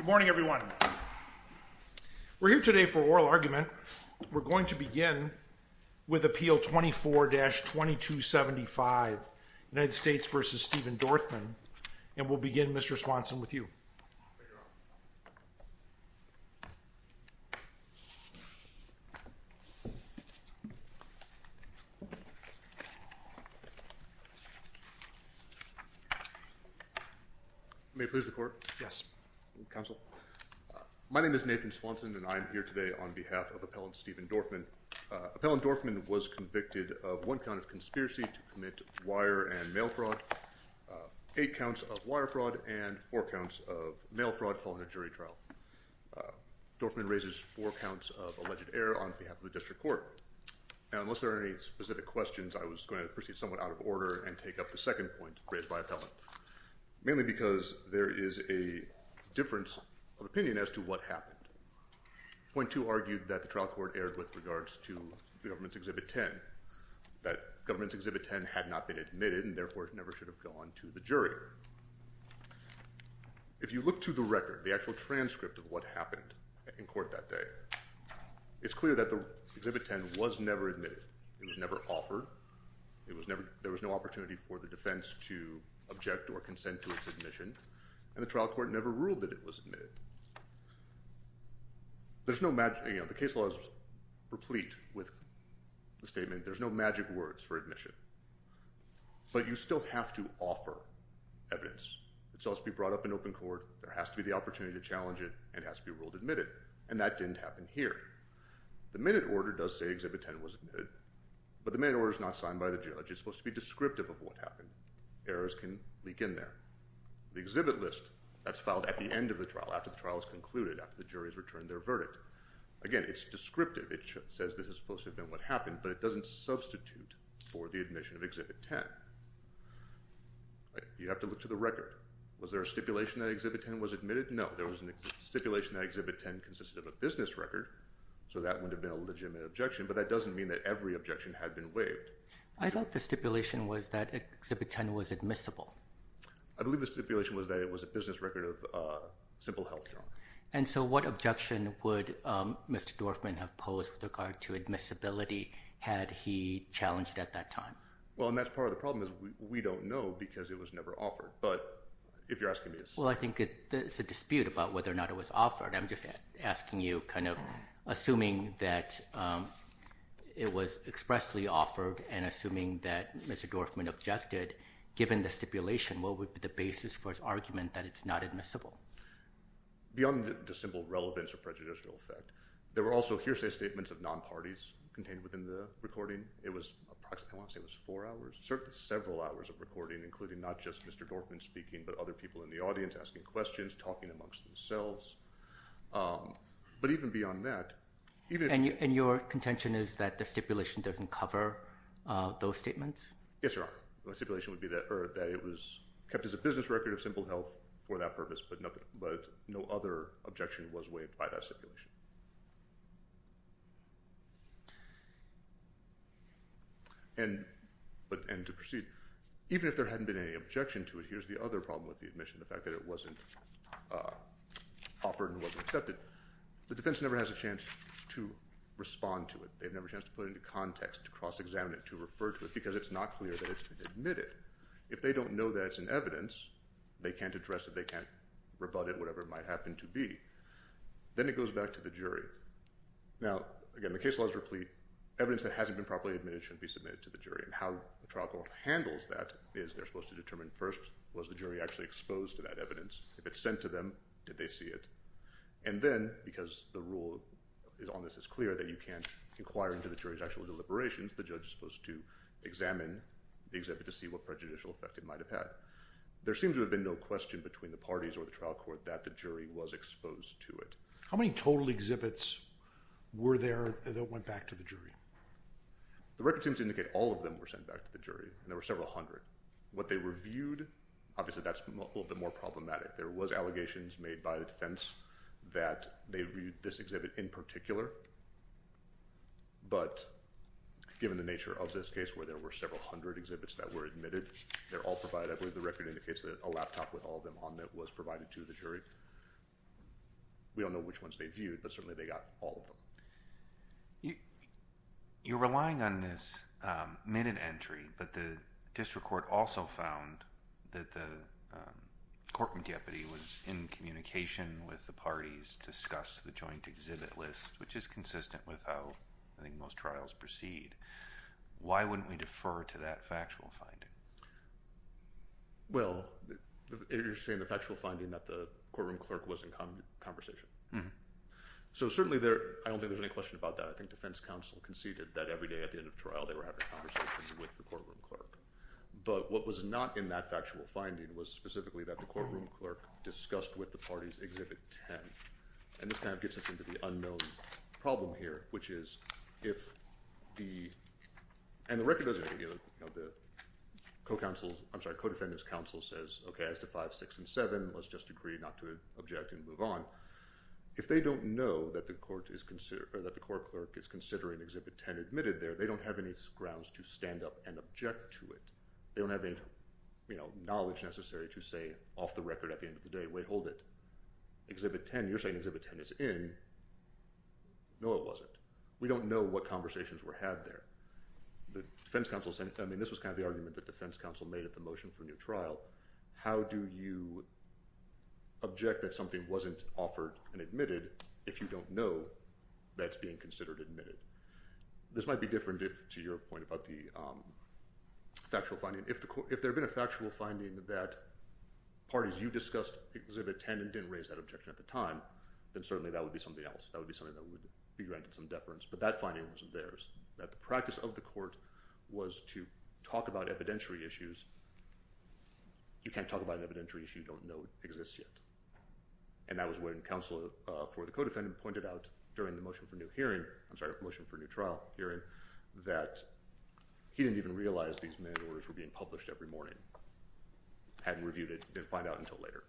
Good morning, everyone. We're here today for oral argument. We're going to begin with Appeal 24-2275, United States v. Stephen Dorfman, and we'll begin, Mr. Swanson, with you. May it please the Court? Yes. Counsel. My name is Nathan Swanson, and I am here today on behalf of Appellant Stephen Dorfman. Appellant Dorfman was convicted of 1 count of conspiracy to commit wire and mail fraud, 8 counts of wire fraud, and 4 counts of mail fraud following a jury trial. Dorfman raises 4 counts of alleged error on behalf of the District Court. Now, unless there are any specific questions, I was going to proceed somewhat out of order and take up the second point raised by Appellant, mainly because there is a difference of opinion as to what happened. Point 2 argued that the trial court erred with regards to the government's Exhibit 10, that government's Exhibit 10 had not been admitted and therefore never should have gone to the jury. If you look to the record, the actual transcript of what happened in court that day, it's clear that the Exhibit 10 was never admitted. It was never offered. There was no opportunity for the defense to object or consent to its admission, and the trial court never ruled that it was admitted. There's no magic, the case law is replete with the statement, there's no magic words for admission. But you still have to offer evidence. It's supposed to be brought up in open court, there has to be the opportunity to challenge it, and it has to be ruled admitted. And that didn't happen here. The minute order does say Exhibit 10 was admitted, but the minute order is not signed by the judge. It's supposed to be descriptive of what happened. Errors can leak in there. The exhibit list, that's filed at the end of the trial, after the trial is concluded, after the jury has returned their verdict. Again, it's descriptive. It says this is supposed to have been what happened, but it doesn't substitute for the admission of Exhibit 10. You have to look to the record. Was there a stipulation that Exhibit 10 was admitted? No. There was a stipulation that Exhibit 10 consisted of a business record, so that would have been a legitimate objection, but that doesn't mean that every objection had been waived. I thought the stipulation was that Exhibit 10 was admissible. I believe the stipulation was that it was a business record of Simple Health, Your Honor. And so what objection would Mr. Dorfman have posed with regard to admissibility had he challenged it at that time? Well, and that's part of the problem is we don't know because it was never offered. But if you're asking me to... Well, I think it's a dispute about whether or not it was offered. I'm just asking you, kind of assuming that it was expressly offered and assuming that Mr. Dorfman objected, given the stipulation, what would be the basis for his argument that it's not admissible? Beyond the simple relevance or prejudicial effect, there were also hearsay statements of non-parties contained within the recording. It was approximately, I want to say it was 4 hours, certainly several hours of recording, including not just Mr. Dorfman speaking, but other people in the audience asking questions, talking amongst themselves. But even beyond that... And your contention is that the stipulation doesn't cover those statements? Yes, Your Honor. My stipulation would be that it was kept as a business record of Simple Health for that purpose, but no other objection was waived by that stipulation. And to proceed, even if there hadn't been any objection to it, here's the other problem with the admission, the fact that it wasn't offered and wasn't accepted. The defense never has a chance to respond to it. They've never had a chance to put it into context, to cross-examine it, to refer to it, because it's not clear that it's been admitted. If they don't know that it's in evidence, they can't address it, they can't rebut it, whatever it might happen to be. Then it goes back to the jury. Now, again, the case law is replete. Evidence that hasn't been properly admitted shouldn't be submitted to the jury. And how the trial court handles that is they're supposed to determine first, was the jury actually exposed to that evidence? If it's sent to them, did they see it? And then, because the rule on this is clear that you can't inquire into the jury's actual deliberations, the judge is supposed to examine the exhibit to see what prejudicial effect it might have had. There seems to have been no question between the parties or the trial court that the jury was exposed to it. How many total exhibits were there that went back to the jury? The record seems to indicate all of them were sent back to the jury, and there were several hundred. What they reviewed, obviously that's a little bit more problematic. There was allegations made by the defense that they reviewed this exhibit in particular, but given the nature of this case where there were several hundred exhibits that were admitted, they're all provided. I believe the record indicates that a laptop with all of them on it was provided to the jury. We don't know which ones they viewed, but certainly they got all of them. You're relying on this minute entry, but the district court also found that the courtroom deputy was in communication with the parties, discussed the joint exhibit list, which is consistent with how I think most trials proceed. Why wouldn't we defer to that factual finding? Well, you're saying the factual finding that the courtroom clerk was in conversation. Mm-hmm. So certainly I don't think there's any question about that. I think defense counsel conceded that every day at the end of trial they were having conversations with the courtroom clerk. But what was not in that factual finding was specifically that the courtroom clerk discussed with the parties Exhibit 10. And this kind of gets us into the unknown problem here, which is if and the record doesn't, the co-defendant's counsel says, okay, as to 5, 6, and 7, let's just agree not to object and move on. If they don't know that the court clerk is considering Exhibit 10 admitted there, they don't have any grounds to stand up and object to it. They don't have any, knowledge necessary to say off the record at the end of the day, wait, hold it. Exhibit 10, you're saying Exhibit 10 is in. No, it wasn't. We don't know what conversations were had there. The defense counsel said, this was kind of the argument that defense counsel made at the motion for new trial. How do you object that something wasn't offered and admitted if you don't know that's being considered admitted? This might be different to your point about the factual finding. If there had been a factual finding that parties you discussed Exhibit 10 and didn't raise that objection at the time, then certainly that would be something else. That would be something that would be granted some deference. But that finding wasn't theirs. That the practice of the court was to talk about evidentiary issues. You can't talk about an evidentiary issue you don't know exists yet. And that was when counsel for the co-defendant pointed out during the motion for new trial hearing, that he didn't even realize these minute orders were being published every morning. Hadn't reviewed it, didn't find out until later.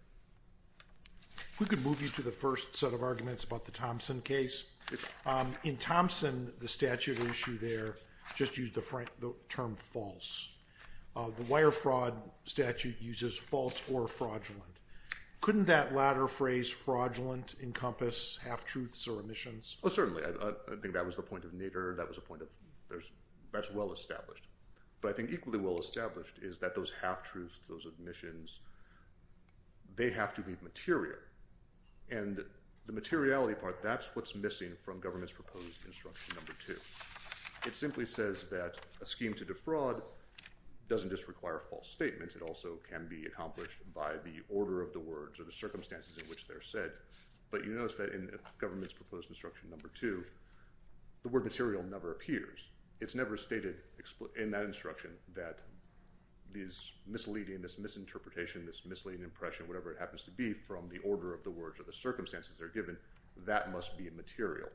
If we could move you to the first set of arguments about the Thompson case. In Thompson, the statute issue there just used the term false. The wire fraud statute uses false or fraudulent. Couldn't that latter phrase, fraudulent, encompass half-truths or omissions? Oh, certainly. I think that was the point of Nader. That was a point of, that's well established. But I think equally well established is that those half-truths, those omissions, they have to be material. And the materiality part, that's what's missing from government's proposed instruction number 2. It simply says that a scheme to defraud doesn't just require false statements. It also can be accomplished by the order of the words or the circumstances in which they're said. But you notice that in government's proposed instruction number 2, the word material never appears. It's never stated in that instruction that this misinterpretation, this misleading impression, whatever it happens to be from the order of the words or the circumstances they're given, that must be material.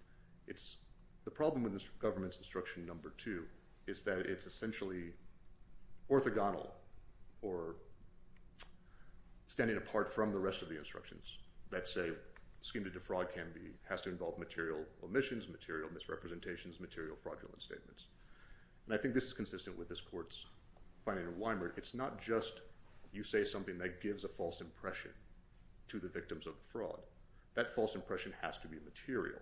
The problem with this government's instruction number 2 is that it's essentially orthogonal or standing apart from the rest of the instructions that say scheme to defraud has to involve material omissions, material misrepresentations, material fraudulent statements. And I think this is consistent with this court's finding in Weimer. It's not just you say something that gives a false impression to the victims of the fraud. That false impression has to be material.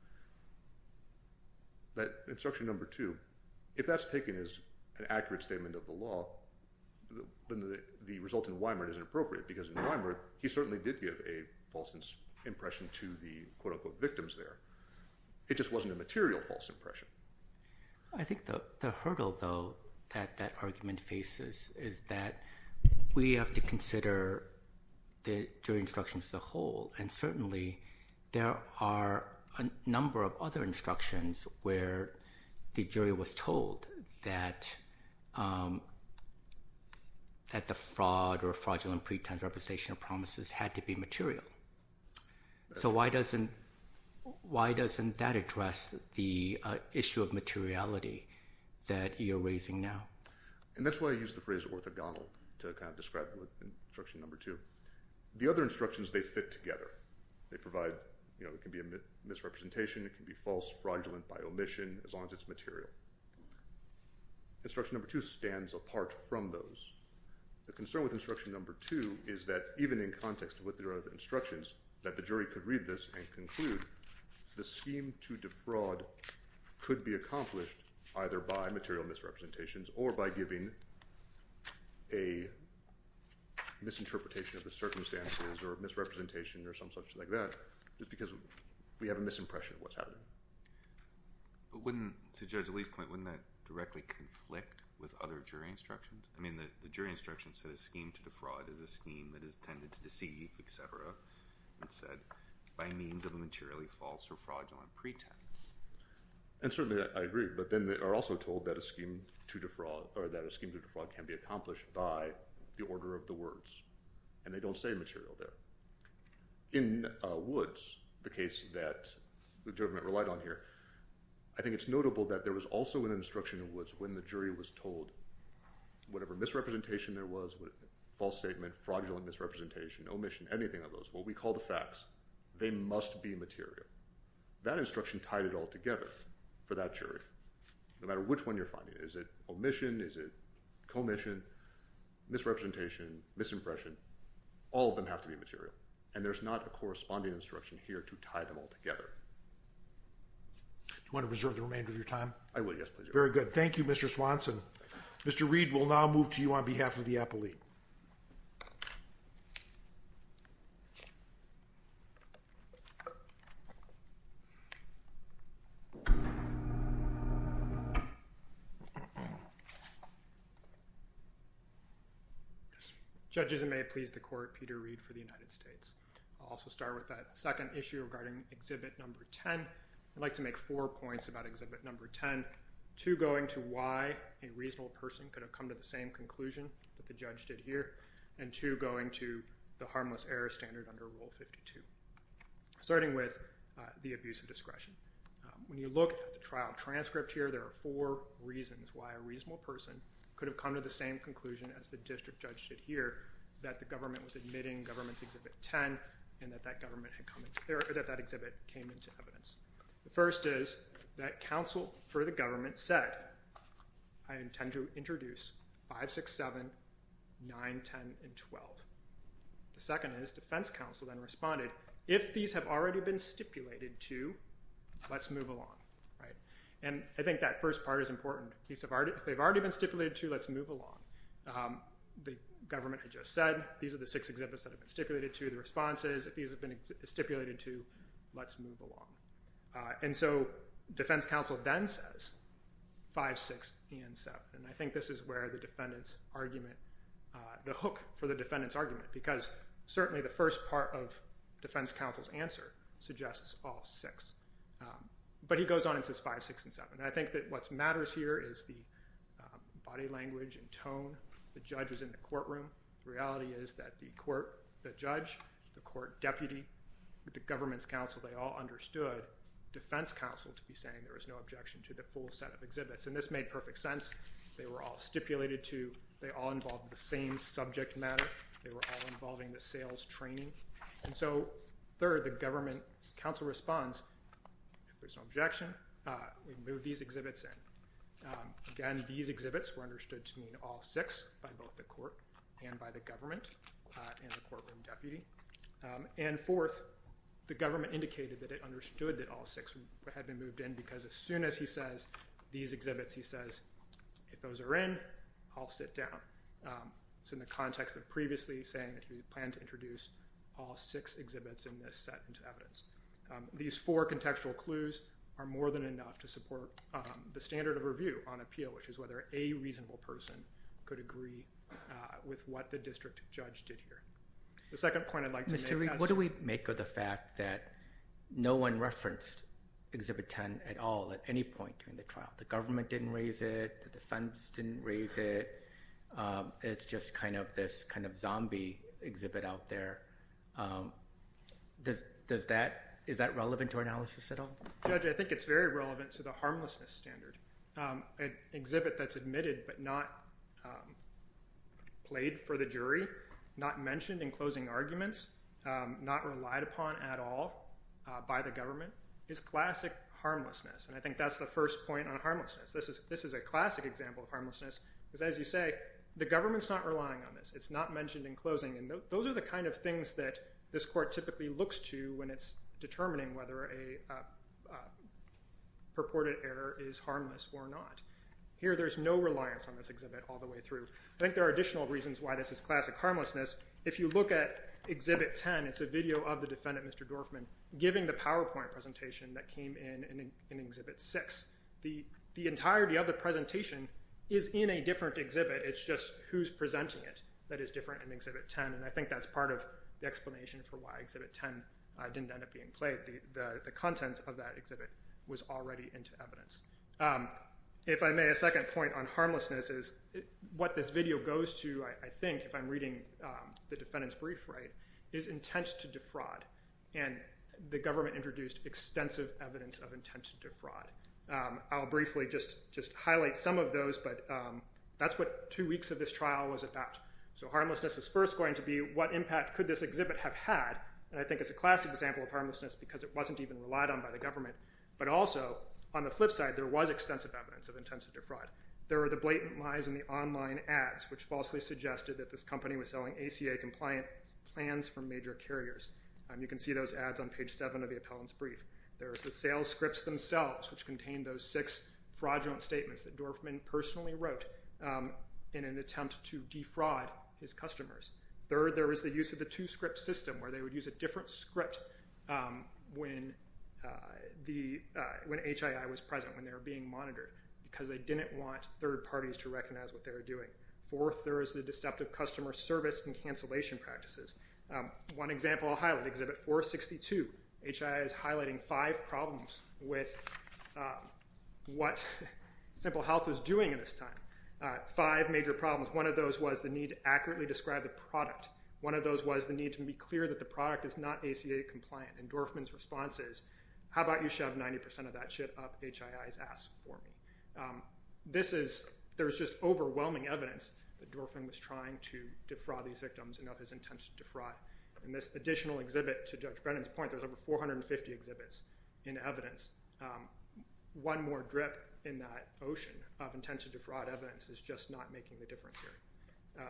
That instruction number 2, if that's taken as an accurate statement of the law, then the result in Weimer isn't appropriate, because in Weimer, he certainly did give a false impression to the quote-unquote victims there. It just wasn't a material false impression. I think the hurdle, though, that argument faces is that we have to consider the jury instructions as a whole, and certainly there are a number of other instructions where the jury was told that the fraud or fraudulent pretense, representation, or promises had to be material. So why doesn't that address the issue of materiality that you're raising now? And that's why I use the phrase orthogonal to kind of describe instruction number 2. The other instructions, they fit together. They provide, it can be a misrepresentation, it can be false, fraudulent by omission, as long as it's material. Instruction number 2 stands apart from those. The concern with instruction number 2 is that even in context with the other instructions, that the jury could read this and conclude the scheme to defraud could be accomplished either by material misrepresentations or by giving a misinterpretation of the circumstances or misrepresentation or some such like that, just because we have a misimpression of what's happening. But wouldn't, to Judge Lee's point, wouldn't that directly conflict with other jury instructions? I mean, the jury instruction said a scheme to defraud is a scheme that is tended to deceive, etc. It said, by means of a materially false or fraudulent pretense. And certainly I agree, but then they are also told that a scheme to defraud can be accomplished by the order of the words. And they don't say material there. In Woods, the case that the government relied on here, I think it's notable that there was also an instruction in Woods when the jury was told whatever misrepresentation there was, false statement, fraudulent misrepresentation, omission, anything of those, what we call the facts, they must be material. That instruction tied it all together for that jury, no matter which one you're finding. Is it omission? Is it commission? Misrepresentation? Misimpression? All of them have to be material. And there's not a corresponding instruction here to tie them all together. Do you want to reserve the remainder of your time? I will, yes, please. Very good. Thank you, Mr. Swanson. Mr. Reed will now move to you on behalf of the appellee. Judges, and may it please the court, Peter Reed for the United States. I'll also start with that second issue regarding exhibit number 10. I'd like to make 4 points about exhibit number 10. 2 going to why a reasonable person could have come to the same conclusion that the judge did here, and 2 going to the harmless error standard under Rule 52. Starting with the abuse of discretion. When you look at the trial transcript here, there are 4 reasons why a reasonable person could have come to the same conclusion as the district judge did here, that the government was admitting government's exhibit 10 and that that exhibit came into evidence. The first is that counsel for the government said, I intend to introduce 5, 6, 7, 9, 10, and 12. The second is defense counsel then responded, if these have already been stipulated to, let's move along. Right? And I think that first part is important. If they've already been stipulated to, let's move along. The government had just said, these are the 6 exhibits that have been stipulated to. The response is, if these have been stipulated to, let's move along. And so defense counsel then says 5, 6, and 7. And I think this is where the defendant's argument, the hook for the defendant's argument, because certainly the first part of defense counsel's answer suggests all 6. But he goes on and says 5, 6, and 7. And I think that what matters here is the body language and tone. The judge was in the courtroom. The reality is that the judge, the court deputy, the government's counsel, they all understood defense counsel to be saying there was no objection to the full set of exhibits. And this made perfect sense. They were all stipulated to. They all involved the same subject matter. They were all involving the sales training. And so third, the government counsel responds, if there's no objection, we move these exhibits in. Again, these exhibits were understood to mean all 6 by both the court and by the government and the courtroom deputy. And fourth, the government indicated that it understood that all 6 had been moved in, because as soon as he says these exhibits, he says, if those are in, I'll sit down. It's in the context of previously saying that he planned to introduce all 6 exhibits in this set into evidence. These 4 contextual clues are more than enough to support the standard of review on appeal, which is whether a reasonable person could agree with what the district judge did here. The second point I'd like to make... Mr. Reed, what do we make of the fact that no one referenced Exhibit 10 at all at any point during the trial? The government didn't raise it. The defense didn't raise it. It's just kind of this kind of zombie exhibit out there. Is that relevant to our analysis at all? Judge, I think it's very relevant to the harmlessness standard. An exhibit that's admitted but not played for the jury, not mentioned in closing arguments, not relied upon at all by the government, is classic harmlessness. And I think that's the first point on harmlessness. This is a classic example of harmlessness, because as you say, the government's not relying on this. It's not mentioned in closing. And those are the kind of things that this court typically looks to when it's determining whether a purported error is harmless or not. Here, there's no reliance on this exhibit all the way through. I think there are additional reasons why this is classic harmlessness. If you look at Exhibit 10, it's a video of the defendant, Mr. Dorfman, giving the PowerPoint presentation that came in Exhibit 6. The entirety of the presentation is in a different exhibit. It's just who's presenting it that is different in Exhibit 10, and I think that's part of the explanation for why Exhibit 10 didn't end up being played. The content of that exhibit was already into evidence. If I may, a second point on harmlessness is what this video goes to, I think, if I'm reading the defendant's brief right, is intent to defraud. And the government introduced extensive evidence of intent to defraud. I'll briefly just highlight some of those, but that's what 2 weeks of this trial was about. So harmlessness is first going to be what impact could this exhibit have had, and I think it's a classic example of harmlessness because it wasn't even relied on by the government. But also, on the flip side, there was extensive evidence of intent to defraud. There were the blatant lies in the online ads, which falsely suggested that this company was selling ACA-compliant plans from major carriers. You can see those ads on page 7 of the appellant's brief. There was the sales scripts themselves, which contained those 6 fraudulent statements that Dorfman personally wrote in an attempt to defraud his customers. Third, there was the use of the 2-script system, where they would use a different script when HII was present, when they were being monitored, because they didn't want third parties to recognize what they were doing. Fourth, there was the deceptive customer service and cancellation practices. One example I'll highlight, Exhibit 462. HII is highlighting 5 problems with what Simple Health was doing at this time. 5 major problems. One of those was the need to accurately describe the product. One of those was the need to be clear that the product is not ACA compliant. And Dorfman's response is, how about you shove 90% of that shit up HII's ass for me? There's just overwhelming evidence that Dorfman was trying to defraud these victims and of his intent to defraud. And this additional exhibit, to Judge Brennan's point, there's over 450 exhibits in evidence. One more drip in that ocean of intent to defraud evidence is just not making the difference here.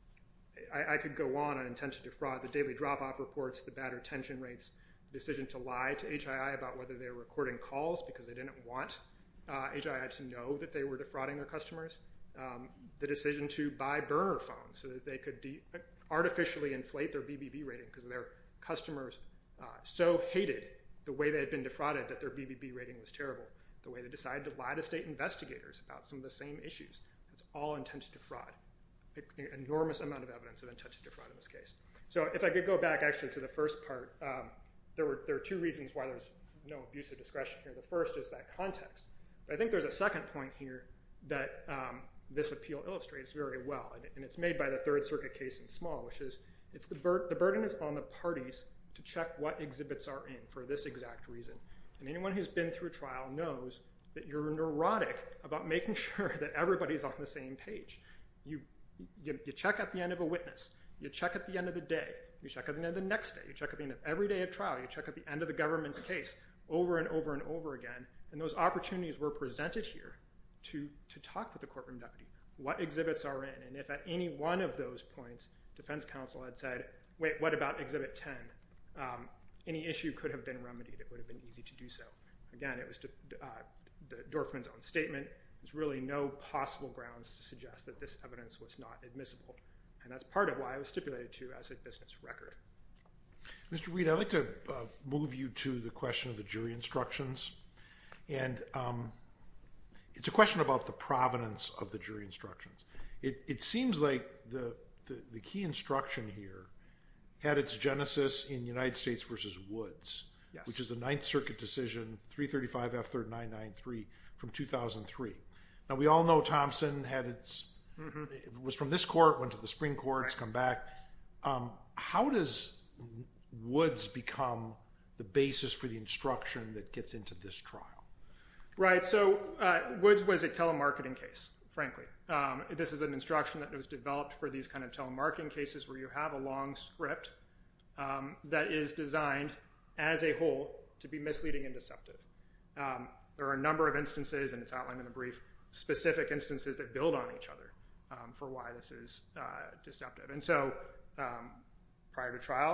I could go on intent to defraud, the daily drop-off reports, the bad retention rates, the decision to lie to HII about whether they were recording calls because they didn't want HII to know that they were defrauding their customers, the decision to buy burner phones so that they could artificially inflate their BBB rating because their customers so hated the way they had been defrauded that their BBB rating was terrible, the way they decided to lie to state investigators about some of the same issues. That's all intent to defraud. An enormous amount of evidence of intent to defraud in this case. So if I could go back actually to the first part, there are 2 reasons why there's no abuse of discretion here. The first is that context. But I think there's a second point here that this appeal illustrates very well, and it's made by the Third Circuit case in Small, which is the burden is on the parties to check what exhibits are in for this exact reason. And anyone who's been through a trial knows that you're neurotic about making sure that everybody's on the same page. You check at the end of a witness. You check at the end of the day. You check at the end of the next day. You check at the end of every day of trial. You check at the end of the government's case over and over and over again. And those opportunities were presented here to talk with the courtroom deputy. What exhibits are in? And if at any one of those points defense counsel had said, wait, what about Exhibit 10? Any issue could have been remedied. It would have been easy to do so. Again, it was the Dorfman's own statement. There's really no possible grounds to suggest that this evidence was not admissible. And that's part of why it was stipulated to as a business record. Mr. Reed, I'd like to move you to the question of the jury instructions. And it's a question about the provenance of the jury instructions. It seems like the key instruction here had its genesis in United States v. Woods, yes, which is a Ninth Circuit decision, 335 F. 3rd 993 from 2003. Now, we all know Thompson had its, it was from this court, went to the Supreme Court, it's come back. How does Woods become the basis for the instruction that gets into this trial? Right, so Woods was a telemarketing case, frankly. This is an instruction that was developed for these kind of telemarketing cases where you have a long script that is designed as a whole to be misleading and deceptive. There are a number of instances, and it's outlined in the brief, specific instances that build on each other for why this is deceptive. And so prior to trial,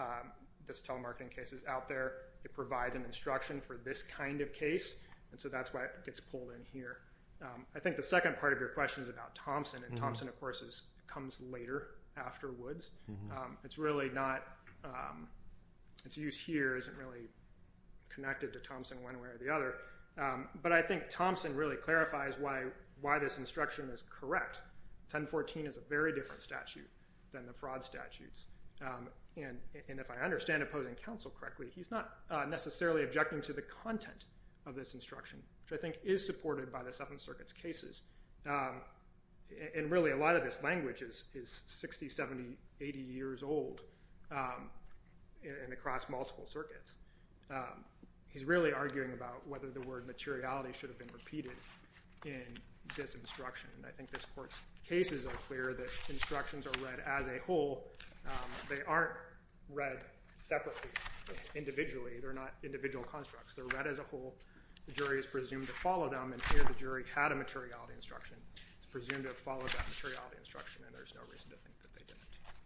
this telemarketing case is out there. It provides an instruction for this kind of case, and so that's why it gets pulled in here. I think the second part of your question is about Thompson, and Thompson, of course, comes later after Woods. It's really not, its use here isn't really connected to Thompson one way or the other. But I think Thompson really clarifies why this instruction is correct. 1014 is a very different statute than the fraud statutes. And if I understand opposing counsel correctly, he's not necessarily objecting to the content of this instruction, which I think is supported by the Seventh Circuit's cases. And really, a lot of this language is 60, 70, 80 years old and across multiple circuits. He's really arguing about whether the word materiality should have been repeated in this instruction. And I think this court's cases are clear that instructions are read as a whole. They aren't read separately, individually. They're not individual constructs. They're read as a whole. The jury is presumed to follow them, and here the jury had a materiality instruction. It's presumed to have followed that materiality instruction, and there's no reason to think that they didn't.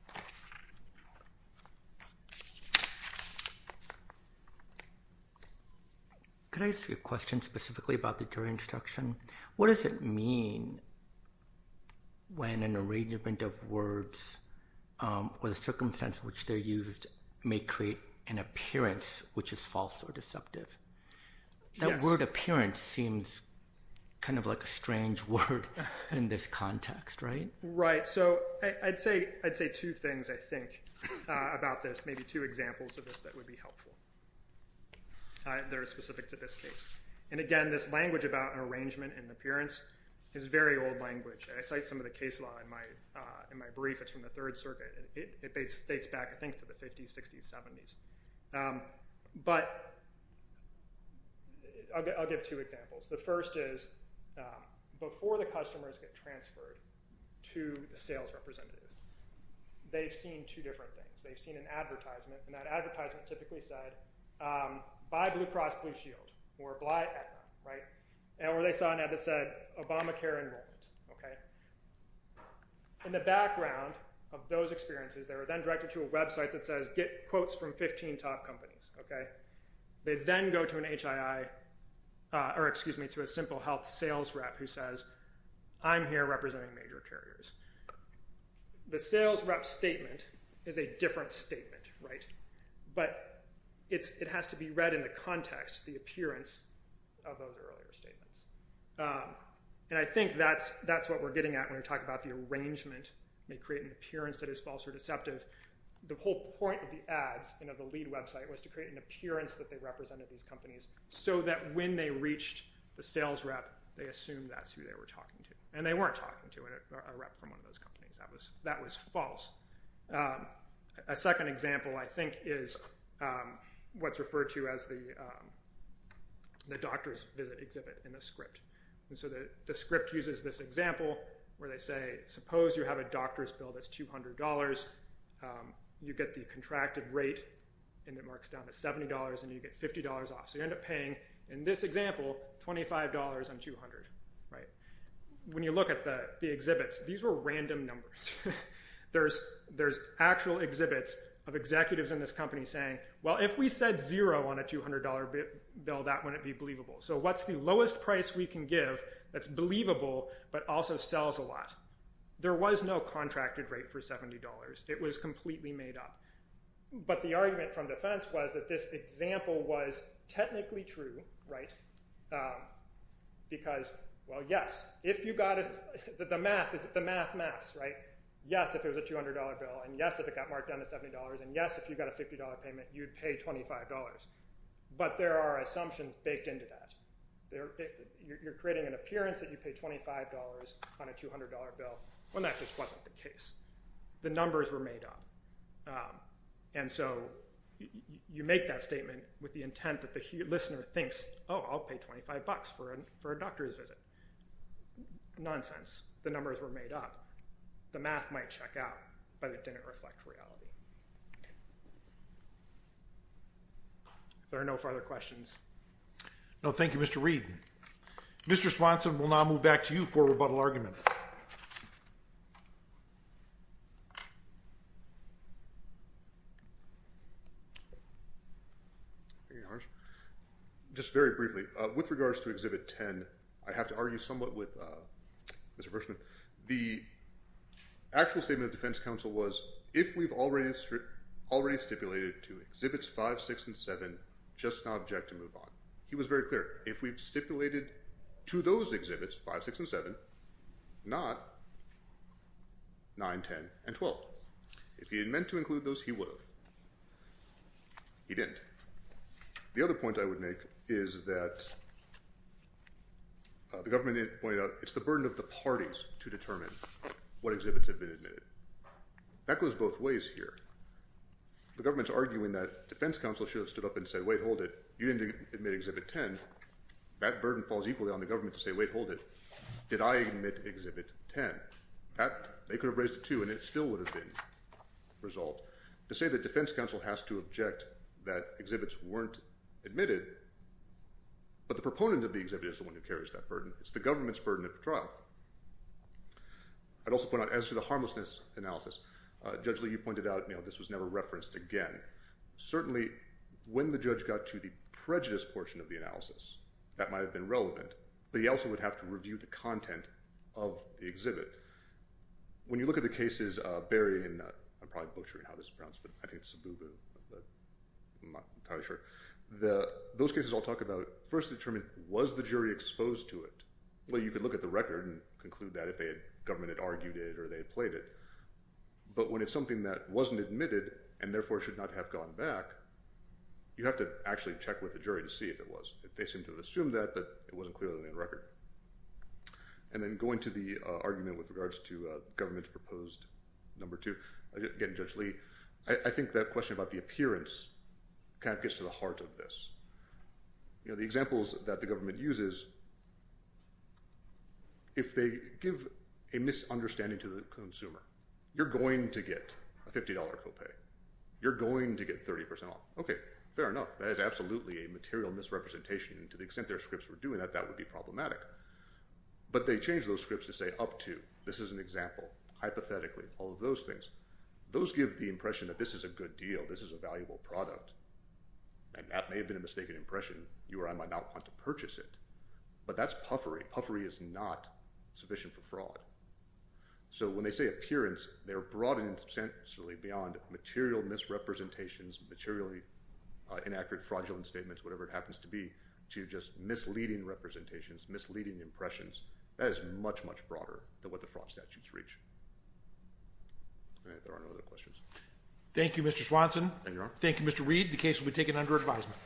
Could I ask you a question specifically about the jury instruction? What does it mean when an arrangement of words or the circumstance in which they're used may create an appearance which is false or deceptive? That word appearance seems kind of like a strange word in this context, right? Right. So I'd say two things, I think, about this, maybe two examples of this that would be helpful. That are specific to this case. And again, this language about an arrangement and appearance is very old language. I cite some of the case law in my brief. It's from the Third Circuit. It dates back, I think, to the 50s, 60s, 70s. But I'll give two examples. The first is before the customers get transferred to the sales representative, they've seen two different things. They've seen an advertisement, and that advertisement typically said, buy Blue Cross Blue Shield or buy Aetna, right? Or they saw an ad that said Obamacare enrollment, okay? In the background of those experiences, they were then directed to a website that says get quotes from 15 top companies, okay? They then go to an to a Simple Health sales rep who says, I'm here representing major carriers. The sales rep statement is a different statement, right? But it has to be read in the context, the appearance of those earlier statements. And I think that's what we're getting at when we talk about the arrangement may create an appearance that is false or deceptive. The whole point of the ads and of the lead website was to create an appearance that they represented these companies so that when they reached the sales rep, they assumed that's who they were talking to. And they weren't talking to a rep from one of those companies. That was false. A second example, I think, is what's referred to as the doctor's visit exhibit in the script. And so the script uses this example where they say, suppose you have a doctor's bill that's $200. You get the contracted rate, and it marks down to $70, and you get $50 off. So you end up paying, in this example, $25 on $200, right? When you look at the exhibits, these were random numbers. There's actual exhibits of executives in this company saying, well, if we said zero on a $200 bill, that wouldn't be believable. So what's the lowest price we can give that's believable but also sells a lot? There was no contracted rate for $70. It was completely made up. But the argument from defense was that this example was technically true, right? Because, well, yes, if you got it, the math is the maths, right? Yes, if it was a $200 bill, and yes, if it got marked down to $70, and yes, if you got a $50 payment, you'd pay $25. But there are assumptions baked into that. You're creating an appearance that you pay $25 on a $200 bill, when that just wasn't the case. The numbers were made up. And so you make that statement with the intent that the listener thinks, oh, I'll pay $25 for a doctor's visit. Nonsense. The numbers were made up. The math might check out, but it didn't reflect reality. If there are no further questions. No, thank you, Mr. Reed. Mr. Swanson, we'll now move back to you for a rebuttal argument. Just very briefly, with regards to Exhibit 10, I have to argue somewhat with Mr. Frischman. The actual statement of defense counsel was, if we've already stipulated to Exhibits 5, 6, and 7, just not object to move on. He was very clear. If we've stipulated to those exhibits, 5, 6, and 7, not 9, 10, and 12. If he had meant to include those, he would have. He didn't. The other point I would make is that the government pointed out it's the burden of the parties to determine what exhibits have been admitted. That goes both ways here. The government's arguing that defense counsel should have stood up and said, wait, hold it. You didn't admit Exhibit 10. That burden falls equally on the government to say, wait, hold it. Did I admit Exhibit 10? They could have raised it too, and it still would have been resolved. To say that defense counsel has to object that exhibits weren't admitted, but the proponent of the exhibit is the one who carries that burden. It's the government's burden at the trial. I'd also point out, as to the harmlessness analysis, Judge Lee, you pointed out this was never referenced again. Certainly, when the judge got to the prejudice portion of the analysis, that might have been relevant, but he also would have to review the content of the exhibit. When you look at the cases, Barry and I'm probably butchering how this is pronounced, but I think it's Sabubu, but I'm not entirely sure. Those cases all talk about first determine, was the jury exposed to it? Well, you could look at the record and conclude that if government had argued it or they had played it. But when it's something that wasn't admitted and therefore should not have gone back, you have to actually check with the jury to see if it was. They seem to have assumed that, but it wasn't clearly in the record. And then going to the argument with regards to government's proposed number 2, again, Judge Lee, I think that question about the appearance kind of gets to the heart of this. The examples that the government uses, if they give a misunderstanding to the consumer, you're going to get a $50 copay. You're going to get 30% off. Okay, fair enough. That is absolutely a material misrepresentation. And to the extent their scripts were doing that, that would be problematic. But they changed those scripts to say up to. This is an example. Hypothetically, all of those things. Those give the impression that this is a good deal. This is a valuable product. And that may have been a mistaken impression. You or I might not want to purchase it. But that's puffery. Puffery is not sufficient for fraud. So when they say appearance, they're broadening substantially beyond material misrepresentations, materially inaccurate, fraudulent statements, whatever it happens to be, to just misleading representations, misleading impressions. That is much, much broader than what the fraud statutes reach. And if there are no other questions. Thank you, Mr. Swanson. Thank you, Your Honor. Thank you, Mr. Reed. The case will be taken under advisement.